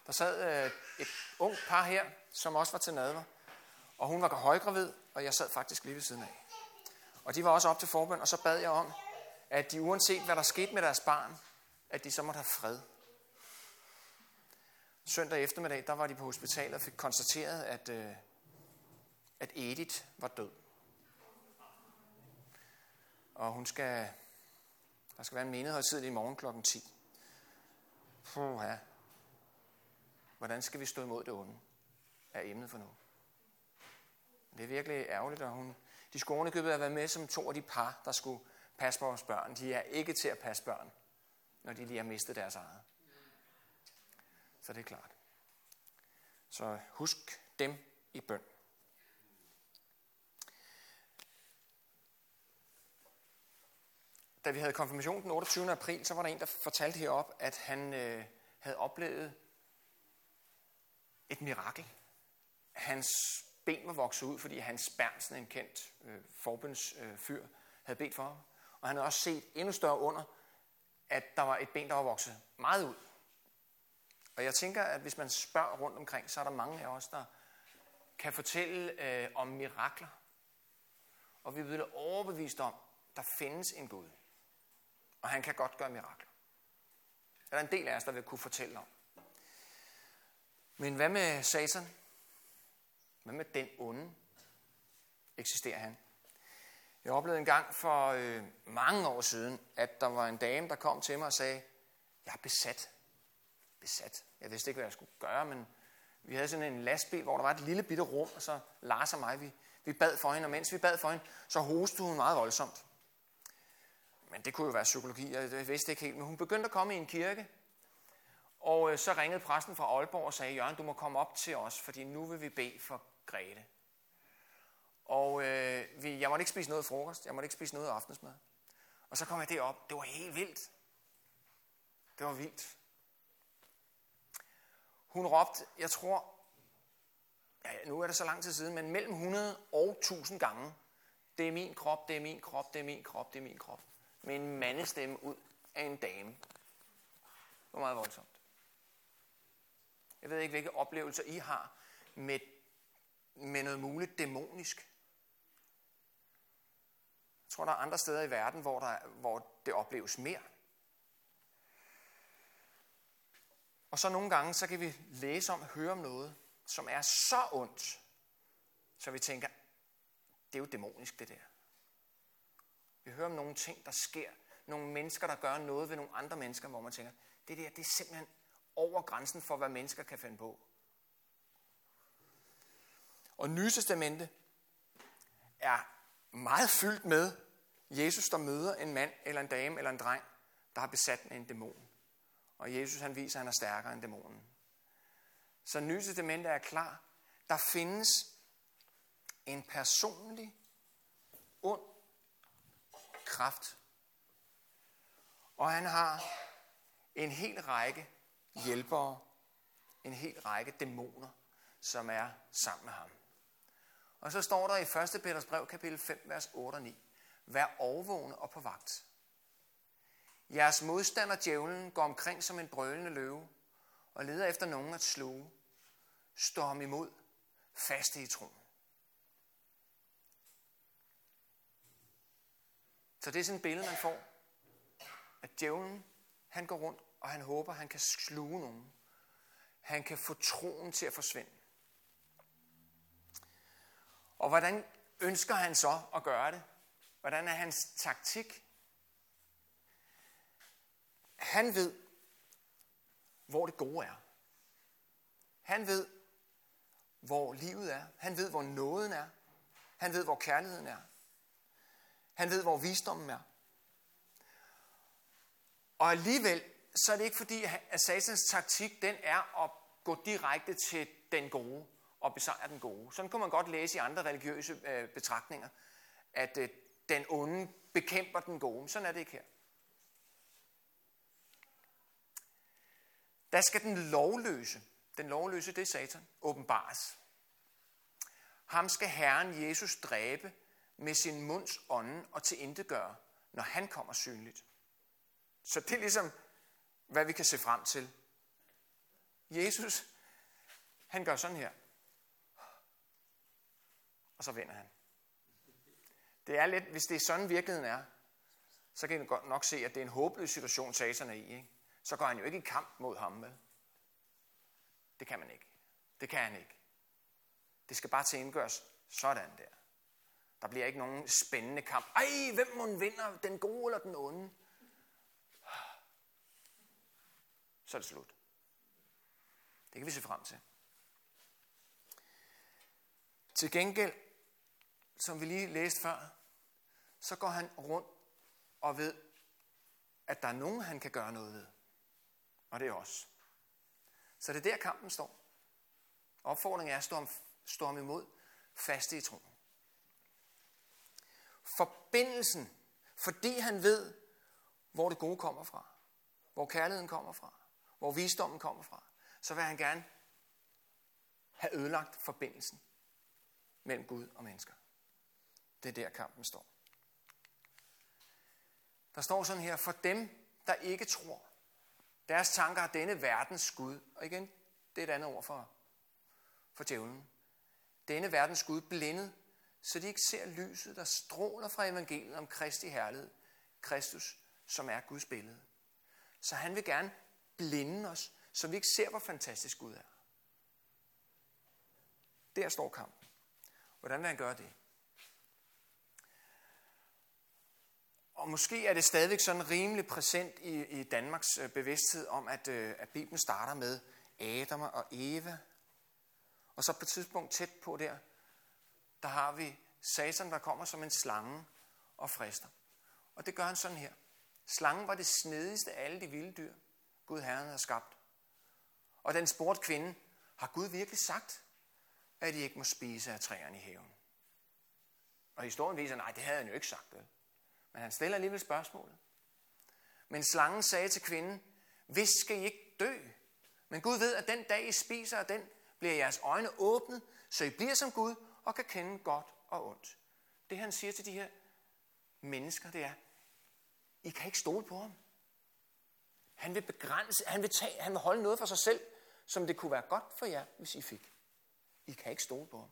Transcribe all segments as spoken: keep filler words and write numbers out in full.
Der sad øh, et ung par her, som også var til nadver. Og hun var højgravid, og jeg sad faktisk lige ved siden af. Og de var også op til forbøn, og så bad jeg om, at de uanset hvad der skete med deres barn, at de så måtte have fred. Søndag eftermiddag, der var de på hospitalet og fik konstateret, at, øh, at Edith var død. Og hun skal, der skal være en menighedshøjtidlig i morgen klokken ti. Puh, ja. Hvordan skal vi stå imod det onde? Er emnet for nu. Det er virkelig ærgerligt, at hun... De skulle ovenikøbet have været med som to af de par, der skulle passe på vores børn. De er ikke til at passe børn, når de lige har mistet deres eget. Så det er klart. Så husk dem i bøn. Da vi havde konfirmation den otteogtyvende april, så var der en, der fortalte herop, at han øh, havde oplevet et mirakel. Hans ben var vokset ud, fordi Hans Bernsen, en kendt øh, forbundsfyr, øh, havde bedt for ham. Og han havde også set endnu større under, at der var et ben, der var vokset meget ud. Og jeg tænker, at hvis man spørger rundt omkring, så er der mange af os, der kan fortælle øh, om mirakler. Og vi er blevet overbevist om, at der findes en Gud. Og han kan godt gøre mirakler. Der er en del af os, der vil kunne fortælle om. Men hvad med Satan? Hvad med den onde? Eksisterer han? Jeg oplevede en gang for øh, mange år siden, at der var en dame, der kom til mig og sagde, jeg er besat. Besat. Jeg vidste ikke, hvad jeg skulle gøre, men vi havde sådan en lastbil, hvor der var et lille bitte rum, og så Lars og mig, vi, vi bad for hende, og mens vi bad for hende, så hostede hun meget voldsomt. Men det kunne jo være psykologi, og jeg vidste ikke helt, men hun begyndte at komme i en kirke, og øh, så ringede præsten fra Aalborg og sagde, Jørgen, du må komme op til os, fordi nu vil vi bede for Grete. Og øh, vi, jeg måtte ikke spise noget frokost, jeg måtte ikke spise noget aftensmad. Og så kom jeg derop, det var helt vildt. Det var vildt. Hun råbte, jeg tror, ja, nu er det så lang tid siden, men mellem hundrede og tusind gange, det er min krop, det er min krop, det er min krop, det er min krop. Med en mandestemme ud af en dame. Det var meget voldsomt. Jeg ved ikke, hvilke oplevelser I har med, med noget muligt dæmonisk. Jeg tror, der er andre steder i verden, hvor, der, hvor det opleves mere. Og så nogle gange, så kan vi læse om, høre om noget, som er så ondt, så vi tænker, det er jo dæmonisk det der. Vi hører om nogle ting, der sker. Nogle mennesker, der gør noget ved nogle andre mennesker, hvor man tænker, det der, det er simpelthen over grænsen for, hvad mennesker kan finde på. Og Nye Testamente er meget fyldt med Jesus, der møder en mand, eller en dame, eller en dreng, der har besat med en dæmon. Og Jesus, han viser, at han er stærkere end dæmonen. Så Nye Testamente er klar. Der findes en personlig, ond kraft. Og han har en hel række hjælpere, en hel række dæmoner, som er sammen med ham. Og så står der i første Peters brev, kapitel fem, vers otte og ni. Vær årvågne og på vagt. Jeres modstander, djævlen, går omkring som en brølende løve og leder efter nogen at sluge. Stå ham imod, faste i troen. Så det er sådan et billede, man får, at djævlen, han går rundt, og han håber, han kan sluge nogen. Han kan få troen til at forsvinde. Og hvordan ønsker han så at gøre det? Hvordan er hans taktik? Han ved, hvor det gode er. Han ved, hvor livet er. Han ved, hvor nåden er. Han ved, hvor kærligheden er. Han ved, hvor visdommen er. Og alligevel, så er det ikke fordi, at Satans taktik, den er at gå direkte til den gode og besejre den gode. Sådan kunne man godt læse i andre religiøse øh, betragtninger, at øh, den onde bekæmper den gode. Sådan er det ikke her. Der skal den lovløse, den lovløse, det er Satan, åbenbares. Ham skal Herren Jesus dræbe med sin munds ånde og tilintetgøre, når han kommer synligt. Så det er ligesom, hvad vi kan se frem til Jesus, han gør sådan her. Og så vender han. Det er lidt, hvis det er sådan virkeligheden er, så kan I godt nok se, at det er en håbløs situation, Satan er i. Ikke? Så går han jo ikke i kamp mod ham, vel? Det kan man ikke. Det kan han ikke. Det skal bare til indgøres sådan der. Der bliver ikke nogen spændende kamp. Ej, hvem må vinder, den gode eller den onde? Så er det slut. Det kan vi se frem til. Til gengæld, som vi lige læste før, så går han rundt og ved, at der er nogen, han kan gøre noget ved. Og det er os. Så det er der, kampen står. Opfordringen er at stå ham, stå ham imod, faste i troen. Forbindelsen, fordi han ved, hvor det gode kommer fra, hvor kærligheden kommer fra, hvor visdommen kommer fra, så vil han gerne have ødelagt forbindelsen mellem Gud og mennesker. Det er der, kampen står. Der står sådan her, for dem, der ikke tror, deres tanker er denne verdens Gud. Og igen, det er et andet ord for, for djævlen. Denne verdens Gud blindet, så de ikke ser lyset, der stråler fra evangeliet om Kristi herlighed. Kristus, som er Guds billede. Så han vil gerne blinde os, så vi ikke ser, hvor fantastisk Gud er. Der står kampen. Hvordan vil han gøre det? Og måske er det stadigvæk sådan rimelig præsent i, i Danmarks bevidsthed om, at, at Bibelen starter med Adam og Eva. Og så på et tidspunkt tæt på der, der har vi Satan, der kommer som en slange og frister. Og det gør han sådan her. Slangen var det snedigste af alle de vilde dyr, Gud Herren havde skabt. Og den spurgte kvinde, har Gud virkelig sagt, at de ikke må spise af træerne i haven? Og historien viser, nej, det havde han jo ikke sagt, vel? Men han stiller alligevel spørgsmålet. Men slangen sagde til kvinden, hvis skal I ikke dø? Men Gud ved, at den dag I spiser af den, bliver jeres øjne åbnet, så I bliver som Gud og kan kende godt og ondt. Det han siger til de her mennesker, det er, I kan ikke stole på ham. Han vil begrænse, han vil, tage, han vil holde noget for sig selv, som det kunne være godt for jer, hvis I fik. I kan ikke stole på ham.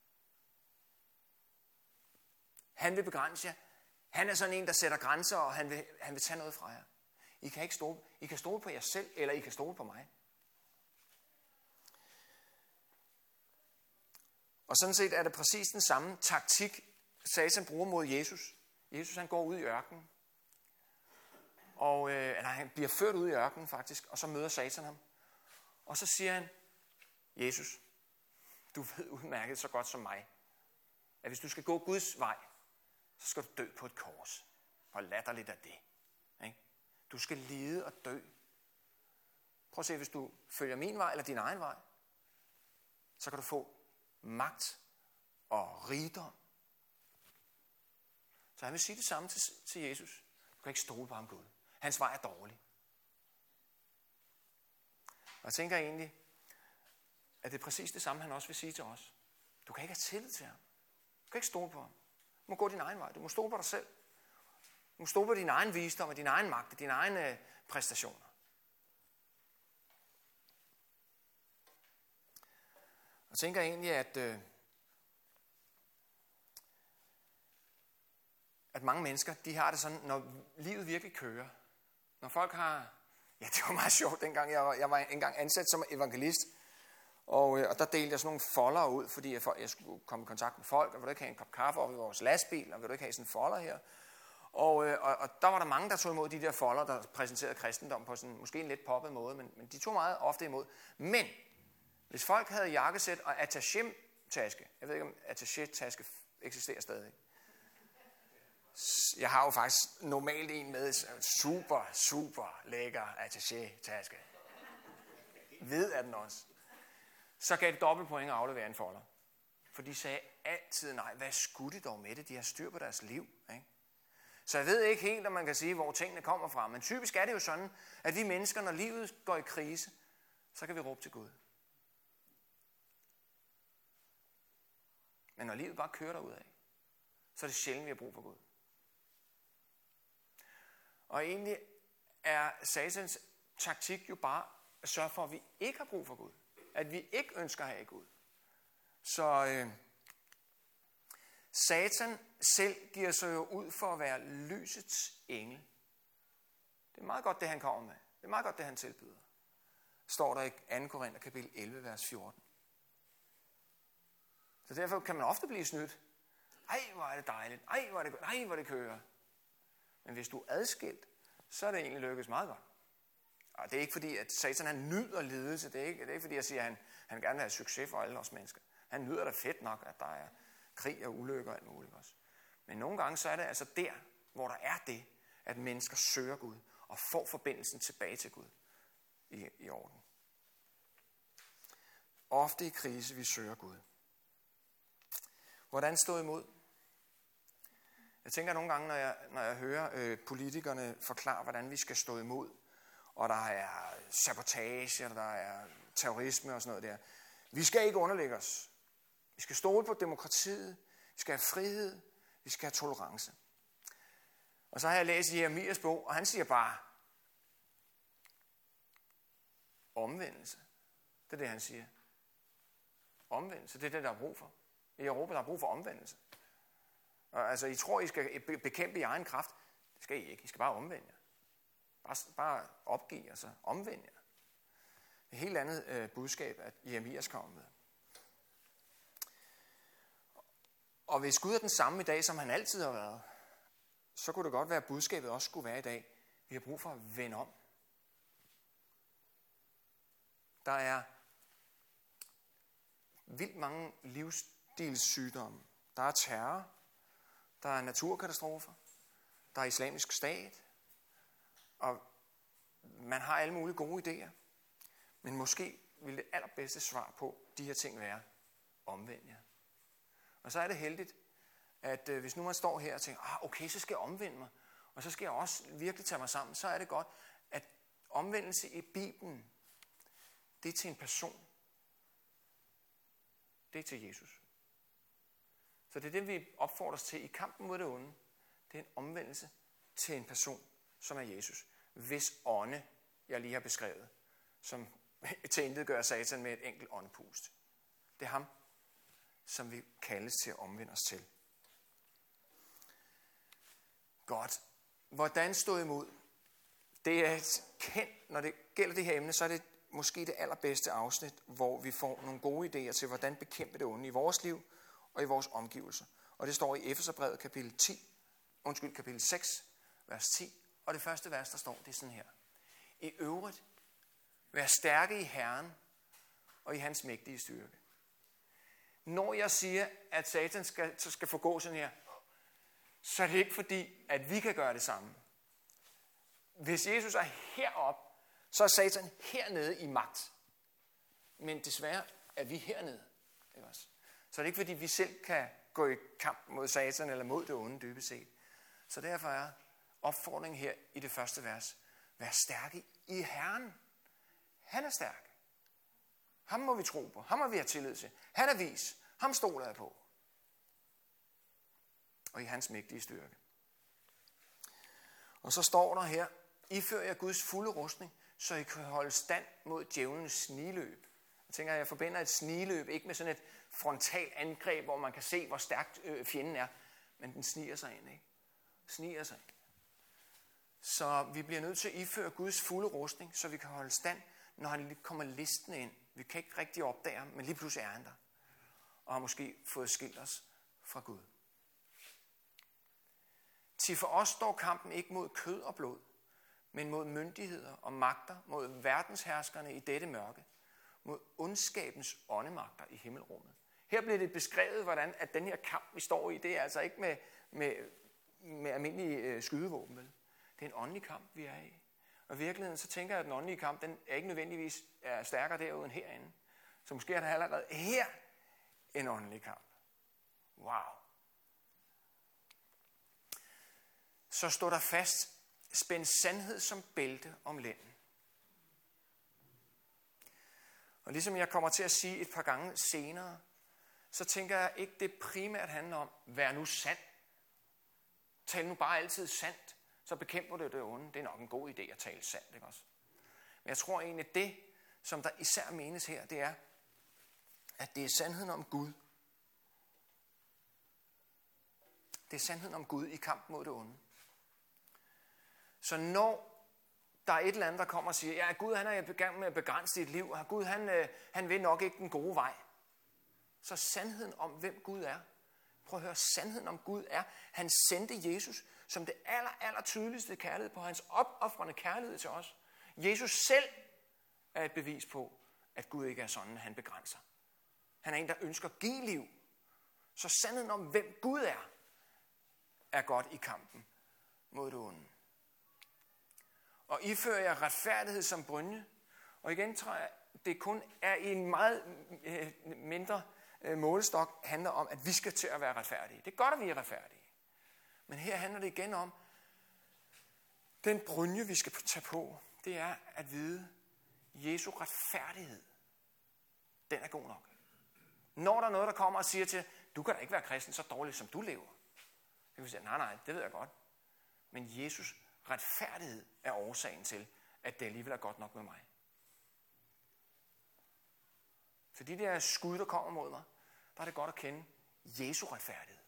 Han vil begrænse jer. Han er sådan en, der sætter grænser, og han vil, han vil tage noget fra jer. I kan ikke stole, I kan stole på jer selv, eller I kan stole på mig. Og sådan set er det præcis den samme taktik, Satan bruger mod Jesus. Jesus han går ud i ørkenen. Og øh, nej, han bliver ført ud i ørkenen faktisk, og så møder Satan ham. Og så siger han, Jesus, du ved udmærket så godt som mig, at hvis du skal gå Guds vej, så skal du dø på et kors. Hvor latterligt er det. Ikke? Du skal lide og dø. Prøv at se, hvis du følger min vej eller din egen vej, så kan du få magt og rigdom. Så han vil sige det samme til, til Jesus. Du kan ikke stole på ham, Gud. Hans vej er dårlig. Og jeg tænker egentlig, at det er præcis det samme, han også vil sige til os. Du kan ikke have tillid til ham. Du kan ikke stole på ham. Du må gå din egen vej. Du må stole på dig selv. Du må stole på din egen visdom og din egen magt og dine egne præstationer. Og jeg tænker egentlig, at, øh, at mange mennesker, de har det sådan, når livet virkelig kører. Når folk har... Ja, det var meget sjovt, dengang jeg var, jeg var engang ansat som evangelist. Og, øh, og der delte jeg sådan nogle folder ud, fordi jeg, jeg skulle komme i kontakt med folk, og ville du ikke have en kop kaffe op i vores lastbil, og ville du ikke have sådan en folder her. Og, øh, og, og der var der mange, der tog imod de der folder, der præsenterede kristendom på sådan måske en lidt poppet måde, men, men de tog meget ofte imod. Men hvis folk havde jakkesæt og attaché-taske, jeg ved ikke om attaché-taske eksisterer stadig. Jeg har jo faktisk normalt en med super, super lækker attaché-taske. Ved er den også. Så gav det dobbelt point at aflevere en folder. For de sagde altid nej. Hvad skulle de dog med det? De har styr på deres liv. Ikke? Så jeg ved ikke helt, om man kan sige, hvor tingene kommer fra. Men typisk er det jo sådan, at vi mennesker, når livet går i krise, så kan vi råbe til Gud. Men når livet bare kører derudad, så er det sjældent, vi har brug for Gud. Og egentlig er Satans taktik jo bare at sørge for, at vi ikke har brug for Gud. At vi ikke ønsker at have Gud. Så øh, Satan selv giver sig jo ud for at være lysets engel. Det er meget godt, det han kommer med. Det er meget godt, det han tilbyder. Står der i anden Korinther kapitel elleve, vers fjorten. Så derfor kan man ofte blive snydt. Ej, hvor er det dejligt. Ej, hvor er det godt. Ej, hvor det kører. Men hvis du er adskilt, så er det egentlig lykkes meget godt. Og det er ikke fordi, at Satan han nyder lidelse. Det er ikke, det er ikke fordi, jeg siger, at han, han gerne vil have succes for alle os mennesker. Han nyder det fedt nok, at der er krig og ulykker og alt muligt også. Men nogle gange så er det altså der, hvor der er det, at mennesker søger Gud og får forbindelsen tilbage til Gud i, i orden. Ofte i krise, vi søger Gud. Hvordan stå imod? Jeg tænker nogle gange, når jeg, når jeg hører øh, politikerne forklare, hvordan vi skal stå imod, og der er sabotage, og der er terrorisme og sådan noget der. Vi skal ikke underlægge os. Vi skal stole på demokratiet, vi skal have frihed, vi skal have tolerance. Og så har jeg læst Jeremias bog, og han siger bare, omvendelse. Det er det, han siger. Omvendelse, det er det, der er brug for. I Europa, der er brug for omvendelse. Og altså, I tror, I skal bekæmpe i egen kraft. Det skal I ikke. I skal bare omvende jer. Bare, bare opgive jer, så omvende jer. Det er et helt andet øh, budskab, at Jeremias kommer med. Og hvis Gud er den samme i dag, som han altid har været, så kunne det godt være, at budskabet også skulle være i dag. Vi har brug for at vende om. Der er vildt mange livsstilssygdomme. Der er terror, der er naturkatastrofer, der er islamisk stat, og man har alle mulige gode idéer. Men måske vil det allerbedste svar på de her ting være, omvend jer. Og så er det heldigt, at øh, hvis nu man står her og tænker, ah, okay, så skal jeg omvende mig, og så skal jeg også virkelig tage mig sammen, så er det godt, at omvendelse i Bibelen, det er til en person. Det er til Jesus. Så det er det, vi opfordres til i kampen mod det onde. Det er en omvendelse til en person, som er Jesus. Hvis ånde, jeg lige har beskrevet, som til intet gør Satan med et enkelt åndepust. Det er ham, som vi kaldes til at omvende os til. Godt. Hvordan stå imod? Det er et kendt, når det gælder det her emne, så er det måske det allerbedste afsnit, hvor vi får nogle gode idéer til, hvordan bekæmpe det onde i vores liv og i vores omgivelser. Og det står i Efeserbrevet kapitel ti, undskyld, kapitel seks, vers ti. Og det første vers, der står, det er sådan her. I øvrigt, vær stærke i Herren og i hans mægtige styrke. Når jeg siger, at Satan skal, skal forgå sådan her, så er det ikke fordi, at vi kan gøre det samme. Hvis Jesus er heroppe, så er Satan hernede i magt. Men desværre er vi hernede. Ikke også? Så er det ikke fordi, vi selv kan gå i kamp mod Satan eller mod det onde dybest set. Så derfor er opfordringen her i det første vers, vær stærke i Herren. Han er stærk. Ham må vi tro på. Ham må vi have tillid til. Han er vis. Ham stoler jeg på. Og i hans mægtige styrke. Og så står der her, ifør jer Guds fulde rustning, så I kan holde stand mod djævelens sniløb. Jeg tænker, at jeg forbinder et sniløb ikke med sådan et frontalt angreb, hvor man kan se, hvor stærkt fjenden er, men den sniger sig ind, ikke? Sniger sig ind. Så vi bliver nødt til at iføre Guds fulde rustning, så vi kan holde stand, når han kommer listen ind. Vi kan ikke rigtig opdage ham, men lige pludselig er han der. Og har måske fået skilt os fra Gud. Til for os står kampen ikke mod kød og blod, men mod myndigheder og magter, mod verdensherskerne i dette mørke, mod ondskabens åndemagter i himmelrummet. Her bliver det beskrevet, hvordan at den her kamp, vi står i, det er altså ikke med, med, med almindelige øh, skydevåben, vel? Det er en åndelig kamp, vi er i. Og i virkeligheden, så tænker jeg, at den åndelige kamp, den er ikke nødvendigvis er stærkere derude end herinde. Så måske er der allerede her en åndelig kamp. Wow. Så står der fast, spænd sandhed som bælte om lænden. Og ligesom jeg kommer til at sige et par gange senere, så tænker jeg ikke, det primært handler om, vær nu sand. Tal nu bare altid sandt, så bekæmper du det onde. Det er nok en god idé at tale sandt, ikke også? Men jeg tror egentlig, det, som der især menes her, det er, at det er sandheden om Gud. Det er sandheden om Gud i kamp mod det onde. Så når der er et eller andet, der kommer og siger, ja, Gud han er i gang med at begrænse dit liv, og Gud han, han vil nok ikke den gode vej. Så sandheden om, hvem Gud er. Prøv at høre, sandheden om Gud er, han sendte Jesus som det aller, aller tydeligste kærlighed på hans opofrende kærlighed til os. Jesus selv er et bevis på, at Gud ikke er sådan, at han begrænser. Han er en, der ønsker at give liv. Så sandheden om, hvem Gud er, er godt i kampen mod det onde. Og ifører jeg retfærdighed som brynje, og igen tror jeg, det kun er i en meget øh, mindre øh, målestok, handler om, at vi skal til at være retfærdige. Det er godt, at vi er retfærdige. Men her handler det igen om, den brynje, vi skal tage på, det er at vide, Jesu retfærdighed, den er god nok. Når der er noget, der kommer og siger til, du kan da ikke være kristen så dårligt, som du lever. Så kan vi sige, nej, nej, det ved jeg godt. Men Jesus retfærdighed er årsagen til, at det alligevel er godt nok med mig. Så de der skud, der kommer mod mig, der er det godt at kende Jesu retfærdighed.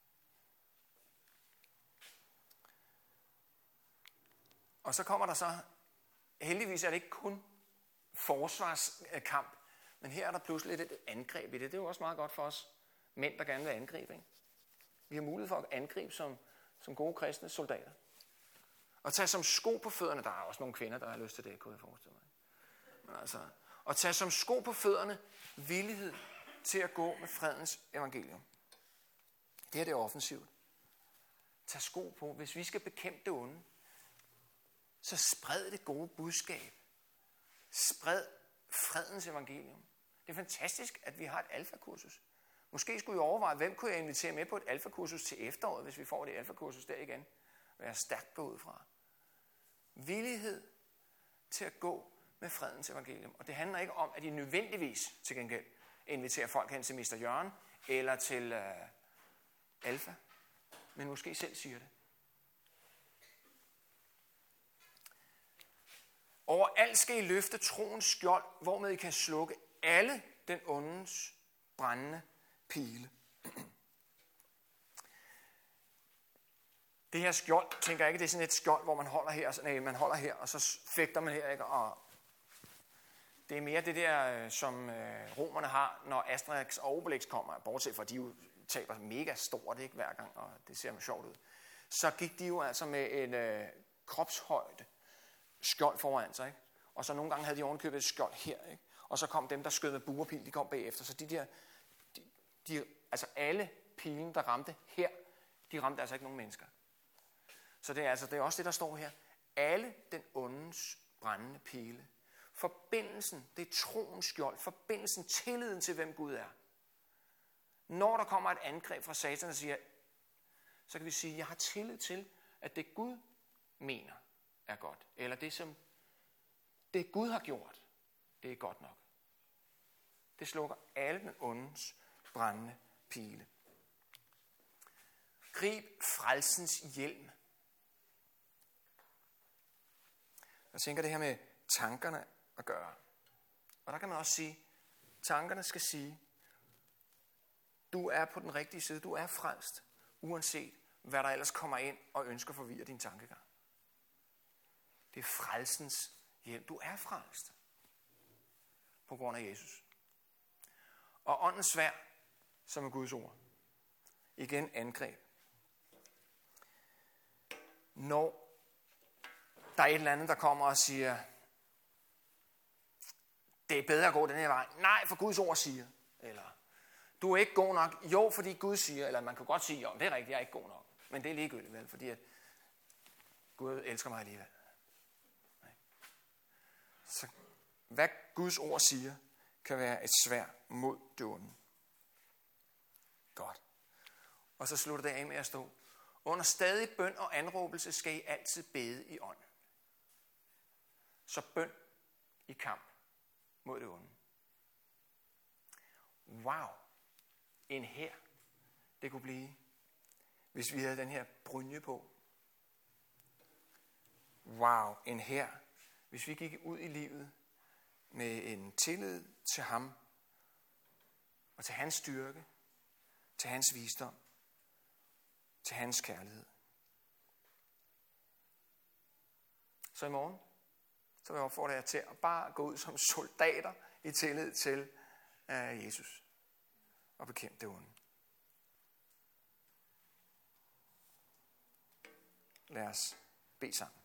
Og så kommer der så, heldigvis er det ikke kun forsvarskamp, men her er der pludselig et angreb i det. Det er jo også meget godt for os mænd, der gerne vil angribe. Ikke? Vi har mulighed for at angribe som, som gode kristne soldater. Og tage som sko på fødderne, der er også nogle kvinder, der har lyst til det, kunne jeg forestille mig. Men altså, og tage som sko på fødderne villighed til at gå med fredens evangelium. Det her det er offensivt. Tag sko på. Hvis vi skal bekæmpe det onde, så spred det gode budskab. Spred fredens evangelium. Det er fantastisk, at vi har et alfakursus. Måske skulle I overveje, hvem kunne jeg invitere med på et alfakursus til efteråret, hvis vi får det alfakursus der igen. Være stærkt gå ud fra. Villighed til at gå med fredens evangelium. Og det handler ikke om, at I nødvendigvis til gengæld inviterer folk hen til mister Jørgen eller til uh, Alfa, men måske selv siger det. Overalt skal I løfte troens skjold, hvormed I kan slukke alle den ondens brændende pile. Det her skjold, tænker jeg ikke, det er sådan et skjold, hvor man holder her, nej, man holder her, og så fægter man her, ikke? Og det er mere det der, som romerne har, når Asterix og Obelix kommer, bortset fra, at de jo taber mega stort, ikke, hver gang, og det ser sjovt ud. Så gik de jo altså med en øh, kropshøjde skjold foran sig, ikke? Og så nogle gange havde de ovenkøbet et skjold her, ikke? Og så kom dem, der skød med buerpil, de kom bagefter. Så de der, de, de, altså alle pilen, der ramte her, de ramte altså ikke nogen mennesker. Så det er altså det er også det, der står her. Alle den ondens brændende pile. Forbindelsen, det er troens skjold. Forbindelsen, tilliden til, hvem Gud er. Når der kommer et angreb fra Satan og siger, så kan vi sige, jeg har tillid til, at det Gud mener er godt. Eller det, som det Gud har gjort, det er godt nok. Det slukker alle den ondens brændende pile. Grib frelsens hjelm. Jeg tænker det her med tankerne at gøre. Og der kan man også sige, tankerne skal sige, du er på den rigtige side, du er frelst, uanset hvad der ellers kommer ind og ønsker at forvirre din tankegang. Det er frelsens hjelm. Du er frelst på grund af Jesus. Og åndens sværd, som er Guds ord. Igen angreb. Når der er et eller andet, der kommer og siger, det er bedre at gå den her vej. Nej, for Guds ord siger. Eller, du er ikke god nok. Jo, fordi Gud siger. Eller man kan godt sige, jo, det er rigtigt, jeg er ikke god nok. Men det er ligegyldigt, vel? Fordi at Gud elsker mig alligevel. Nej. Så hvad Guds ord siger, kan være et sværd mod det onde. Godt. Og så slutter det af med at stå. Under stadig bøn og anråbelse skal I altid bede i ånd. Så bøn i kamp mod det onde. Wow. En hær, det kunne blive, hvis vi havde den her brynje på. Wow. En hær, hvis vi gik ud i livet med en tillid til ham og til hans styrke, til hans visdom, til hans kærlighed. Så i morgen, så vil jeg opfordre jer til at bare gå ud som soldater i tillid til uh, Jesus og bekæmpe det onde. Lad os bede sammen.